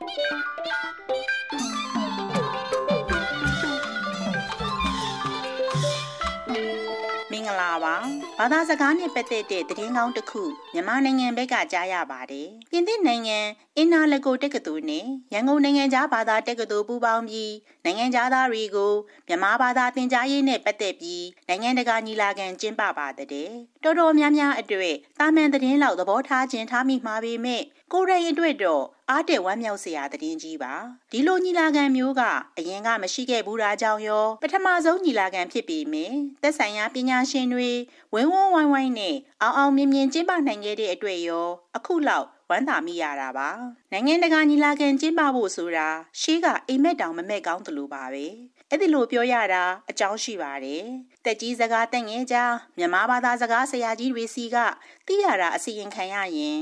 မင်္ဂလာပါဘာသာစကားနဲ့ပတ်သက်တဲ့သတင်းကောင်းတစ်ခုမြန်မာနိုင်ငံဘက်ကကြားရပါတယ်ပြင်သစ်နိုင်ငံအင်နာလကိုတက္ကသိုလ်နဲ့ရန်ကုန်နိုင်ငံသားဘာသာတက္ကသိုလ်ပူးပေါင်းပြီးနိုင်ငံသားတွေကိုမြန်မာဘာသာသင်ကြားရေးနဲ့ပတ်သက်ပြီးနိုင်ငံတကာညီလာခံကျင်းပပါတဲ့တော်တော်များများအတွက်တာမန်သတင်းလောက်သဘောထားခြင်းထားမိမှာပေမဲ့ကိုယ်တိုင်အတွက်တော့အားတက်ဝမ်းမြောက်စရာသတင်းကြီးပါဒီလိုညီလာခံမျိုးကအရင်ကမရှိခဲ့ဘူးတာကြောင့်ရောပထမဆုံးညီလာခံဖြစ်ပေမဲ့သက်ဆိုင်ရာပညာရှင်တွေဝင်းဝန်းဝိုင်းဝိုင်းနဲ့အောင်မြင်မြင်ကျင်းပနိုင်ခဲ့တဲ့အတွက်ရောအခုလောက်ဝမ်းသာမိရတာပါနိုင်ငံတကာညီလာခံကျင်းပဖို့ဆိုတာရှေးကအိမ်မက်တောင်မမက်ကောင်းသလိုပါပဲအဲ့ဒီလိုပြောရတာအကြောင်းရှိပါတယ်တက်ကြီးစကားတက်ငယ်ကြားမြန်မာဘာသာစကားဆရာကြီးတွေစီကသိရတာအစီရင်ခံရရင်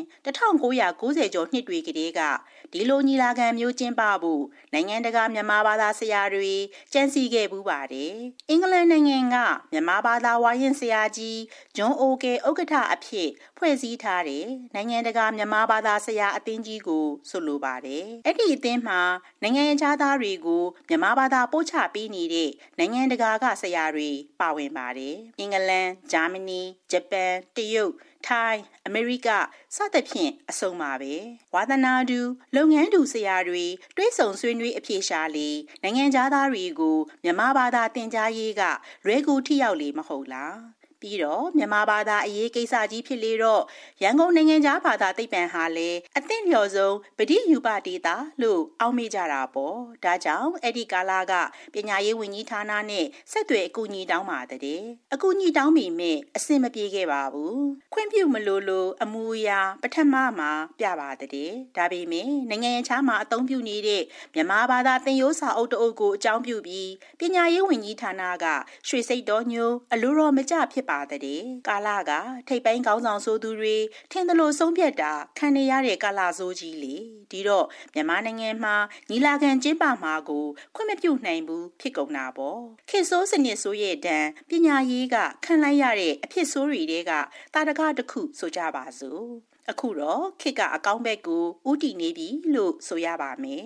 1990ကျော်နှစ်တွေကတည်းကဒီလိုညီလာခံမျိုးကျင်းပဖို့နိုင်ငံတကာမြန်မာဘာသာဆရာတွေကြံစည်ခဲ့ပူးပါတယ်အင်္ဂလန်နိုင်ငံကမြန်မာဘာသာဝါရင်ဆရာကြီးဂျွန်အိုကေဥက္ကဋ္ဌအဖြစ်ဖွဲ့စည်းထားတဲ့နိုင်ငံတကာမြန်မာဘာသာဆရာအသင်းကြီးကိုဆိုလိုပါတယ်အဲ့ဒီအသင်းမှာနိုင်ငံခြားသားတွေကိုမြန်မာဘာသာပို့ချပေးနေတဲ့နိုင်ငံတကာကဆရာတွေပါဝင်ပါတယ်အင်္ဂလန်ဂျာမနီဂျပန်တရုတ်ထိုင်းအမေရိကစသဖြင့်အစုံပါပဲဝါသနာတူလုပ်ငန်းတူဆရာတွေတွဲဆုံဆွေးနွေးအဖြေရှာလေနိုင်ငံသားတွေကိုမြန်မာဘာသာသင်ကြားရေးကလွယ်ကူထိရောက်လေမဟုတ်လားပြီးတော့မြန်မာဘာသာအရေးကိစ္စကြီးဖြစ်လေတော့ရန်ကုန်နိုင်ငံသားဘာသာသိပ္ပံဟာလည်းအသင့်လျော်ဆုံးပဋိယူပဒေတာလို့အောက်မေ့ကြတာပေါ့ဒါကြောင့်အဲ့ဒီကာလကပညာရေးဝန်ကြီးဌာနနဲ့ဆက်သွယ်အကူအညီတောင်းပါတဲ့အကူအညီတောင်းမိမဲ့အဆင်မပြေခဲ့ပါဘူးခွင့်ပြုမလို့အမူအရာပထမမှာပြပါတဲ့ဒါပေမဲ့နိုင်ငံခြားမှာအသုံးပြုနေတဲ့မြန်မာဘာသာသင်ရိုးစာအုပ်တအုပ်ကိုအကြောင်းပြုပြီးပညာရေးဝန်ကြီးဌာနကရွှေစိတ်တော်ညိုအလိုတော်မကျဖြစ်ပါတဲ့ကာလကထိပ်ပိုင်းခေါင်းဆောင်ဆိုသူတွေထင်သလိုဆုံးဖြတ်တာခံနေရတဲ့ကာလဆိုးကြီးလေဒီတော့မြန်မာနိုင်ငံမှာညီလာခံကျင်းပမှာကိုခွင့်မပြုနိုင်ဘူးဖြစ်ကုန်တာပေါ့ခေတ်ဆိုးစနစ်ဆိုးရဲ့တန်ပညာရေးကခံလိုက်ရတဲ့အဖြစ်ဆိုးတွေတဲကတာတကတစ်ခုဆိုကြပါစို့အခုတော့ခေတ်ကအကောင်းဘက်ကိုဥတီနေပြီလို့ဆိုရပါမယ်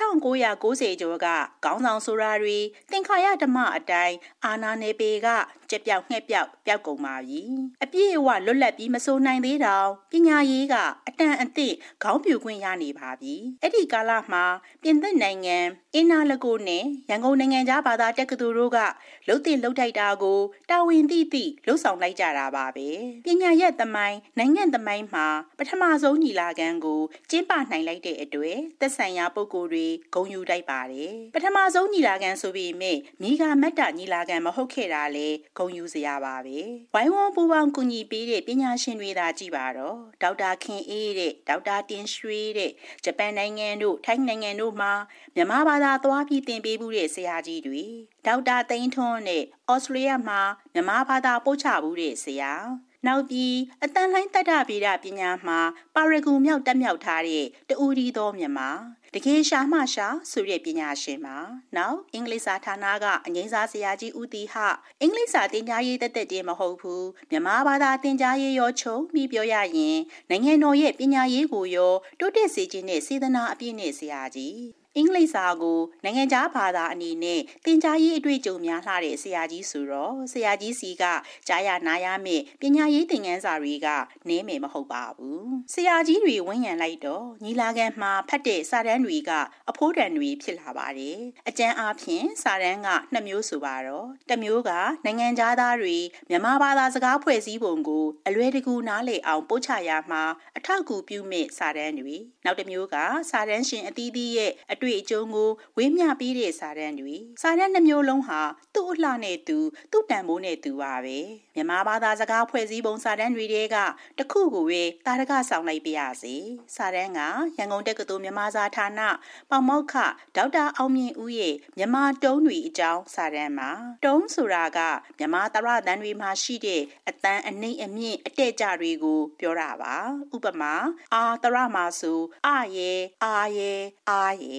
1990ကျော်ကခေါင်းဆောင်ဆိုရာတွေသင်္ခါရဓမ္မအတိုင်းအာနာနယ်ပေကကြက်ပြောက်ငှက်ပြောက်ပျောက်ကုန်ပါပြီအပြည့်အဝလွတ်လပ်ပြီးမဆိုနိုင်သေးတော့ပညာရေးကအတန်အသင့်ခေါင်းပြူခွင့်ရနေပါပြီအဲ့ဒီကာလမှာပြင်သစ်နိုင်ငံအင်နာလကိုနဲ့ရန်ကုန်နိုင်ငံသားဘာသာတက္ကသိုလ်တို့ကလှုပ်တင်လှုပ်ထိုက်တာကိုတာဝန်သိလှုပ်ဆောင်လိုက်ကြတာပါပဲပညာရဲ့သမိုင်းနိုင်ငံသမိုင်းမှာပထမဆုံးညီလာခံကိုကျင်းပနိုင်လိုက်တဲ့အတွက်သက်ဆိုင်ရာပုဂ္ဂိုလ်တွေဂုဏ်ယူတိုက်ပါတယ်ပထမဆုံးညီလာခံဆိုပေမဲ့မိဂါမတ်တာညီလာခံမဟုတ်ခဲ့တာလေဂုဏ်ယူစရာပါပဲဝိုင်းဝန်းပူးပေါင်းကူညီပေးတဲ့ပညာရှင်တွေသာကြည့်ပါတော့ဒေါက်တာခင်အေးတဲ့ဒေါက်တာတင်ရွှေတဲ့ဂျပန်နိုင်ငံတို့ထိုင်းနိုင်ငံတို့မှာမြန်မာဘာသာသွားပြီးသင်ပေးမှုတဲ့ဆရာကြီးတွေဒေါက်တာသိန်းထွန်းနဲ့ဩစတြေးလျမှာမြန်မာဘာသာပို့ချမှုတဲ့ဆရာနောက်ပြီးအတန်လိုင်းတတ္တဗေဒပညာမှာပါရဂူမြောက်တက်မြောက်ထားတဲ့တူရီတော်မြန်မာတကယ်ရှာမှရှာဆိုတဲ့ပညာရှင်ပါနောက်အင်္ဂလိပ်စာဌာနကအငိမ့်စာဆရာကြီးဦးတီဟအင်္ဂလိပ်စာသင်ကြားရေးတက်တည်းမဟုတ်ဘူးမြန်မာဘာသာသင်ကြားရေးရောခြုံပြီးပြောရရင်နိုင်ငံတော်ရဲ့ပညာရေးကိုရောတိုးတက်စေခြင်းနဲ့စေတနာအပြည့်နဲ့ဆရာကြီးအင်္ဂလိပ်စာကိုနိုင်ငံခြားဘာသာအနေနဲ့သင်ကြားရေးအတွေ့အကြုံများလှတဲ့ဆရာကြီးဆိုတော့ဆရာကြီးစီကကြားရနာရမယ့်ပညာရေးသင်ခန်းစာတွေကနည်းမယ်မဟုတ်ပါဘူးဆရာကြီးတွေဝန်းရံလိုက်တော့ညီလာခံမှာဖတ်တဲ့စာတမ်းတွေကအဖိုးတန်တွေဖြစ်လာပါတယ်အကျဉ်းအားဖြင့်စာတမ်းက2မျိုးဆိုပါတော့တစ်မျိုးကနိုင်ငံသားတွေမြန်မာဘာသာစကားဖွဲ့စည်းပုံကိုအလွယ်တကူနားလည်အောင်ပို့ချရမှာအထောက်အကူပြုမဲ့စာတမ်းတွေနောက်တစ်မျိုးကစာတမ်းရှင်အသီးသီးရဲ့အတွေ့အကြုံကိုဝေမျှပေးတဲ့စာတမ်းတွေစာတမ်း2မျိုးလုံးဟာသူ့အလှနဲ့သူတန်ဖိုးနဲ့သူပါပဲမြန်မာဘာသာစကားဖွဲ့စည်းပုံစာတမ်းတွေကတစ်ခုကိုပဲတာရကဆောင်လိုက်ပြရစီစာတမ်းကရန်ကုန်တက္ကသိုလ်မြန်မာစာဌာနပေါမောက္ခဒေါက်တာအောင်မြင့်ဦးရဲ့မြန်မာတုံးတွေအကြောင်းစာတမ်းမှာတုံးဆိုတာကမြန်မာတရတန်တွေမှာရှိတဲ့အတန်အနှိမ့်အမြင့်အတဲ့ကြတွေကိုပြောတာပါဥပမာအာတရမှာဆိုအရဲအာရဲအာရဲ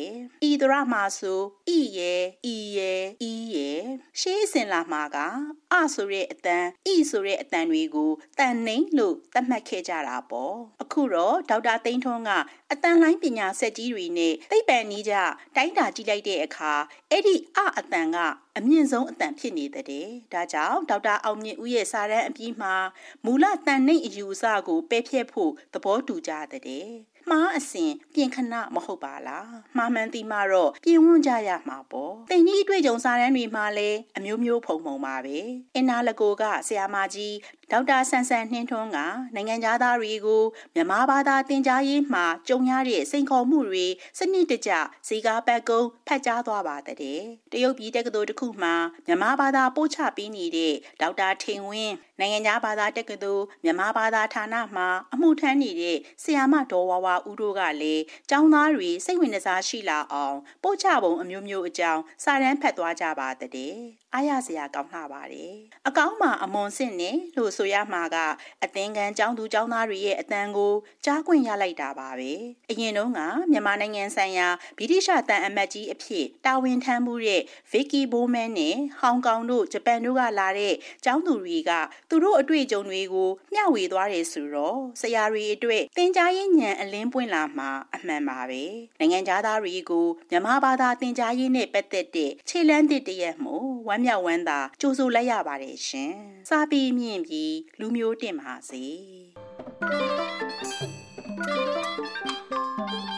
ဤသရမှာဆိုဤရဲ့ဤရဲ့ဤရဲ့ရှေးအစဉ်လာမှာကအဆိုတဲ့အတန်ဤဆိုတဲ့အတန်တွေကိုတန်နှိမ့်လို့သတ်မှတ်ခဲ့ကြတာပေါ့အခုတော့ဒေါက်တာသိန်းထွန်းကအတန်လှိုင်းပညာစက်ကြီးတွေနဲ့သိပ္ပံနည်းကြတိုင်းတာကြည့်လိုက်တဲ့အခါအဲ့ဒီအတန်ကအမြင့်ဆုံးအတန်ဖြစ်နေတဲ့ဒါကြောင့်ဒေါက်တာအောင်မြင့်ဦးရဲ့စာတမ်းအပြီးမှာမူလတန်နှိမ့်အယူအဆကိုပယ်ဖျက်ဖို့သဘောတူကြတဲ့မှားအစဉ်ပြင်ခဏမဟုတ်ပါလားမှားမှန်သိမှတော့ပြင်ဝန်းကြရမှာပေါ့တိမ်ကြီးအတွေ့အကြုံစာတမ်းတွေမှာလည်းအမျိုးမျိုးဖုံပါပဲအင်နာလကိုကဆရာမကြီးဒေါက်တာဆန်ဆန်နှင်းထွန်းကနိုင်ငံသားတွေကိုမြန်မာဘာသာသင်ကြားရေးမှာကြုံရတဲ့စိန်ခေါ်မှုတွေစနစ်တကျဇီကာပတ်ကုန်းဖတ်ကြားသွားပါတဲ့တရုတ်ပြည်တက္ကသိုလ်တစ်ခုမှာမြန်မာဘာသာပို့ချပေးနေတဲ့ဒေါက်တာထင်ဝင်းနိုင်ငံဘာသာတက္ကသိုလ်မြန်မာဘာသာဌာနမှာအမှုထမ်းနေတဲ့ဆရာမဒေါ်ဝါဝါဦးတို့ကလည်းကျောင်းသားတွေစိတ်ဝင်စားရှိလာအောင်ပို့ချပုံအမျိုးမျိုးအကြောင်းစာတမ်းဖတ်သွားကြပါတဲ့အားရစရာကောင်းလှပါတယ်အကောင်းမှာအမွန်စစ်နဲ့လို့ဆိုရမှာကအသင်္ကန်းကျောင်းသူကျောင်းသားတွေရဲ့အတန်ကိုကြားခွင့်ရလိုက်တာပါပဲအရင်တုန်းကမြန်မာနိုင်ငံဆိုင်ရာဗြိတိရှတန်အမတ်ကြီးအဖြစ်တာဝန်ထမ်းမှုတဲ့ဗီကီဘိုးမန်နဲ့ဟောင်ကောင်တို့ဂျပန်တို့ကလာတဲ့ကျောင်းသူတွေကသူတို့အတွေ့အကြုံတွေကိုမျှဝေသွားတယ်ဆိုတော့ဆရာတွေအတွက်သင်ကြားရေးဉာဏ်အလင်းပွင့်လာမှာအမှန်ပါပဲနိုင်ငံသားတွေကိုမြန်မာဘာသာသင်ကြားရေးနဲ့ပတ်သက်တဲ့ခြေလှမ်းတစ်တရက်မို့ဝမ်းမြောက်ဝမ်းသာကြိုဆိုလိုက်ရပါတယ်ရှင်စာပေမြင့်ပြီးလူမျိုးတင်ပါစေ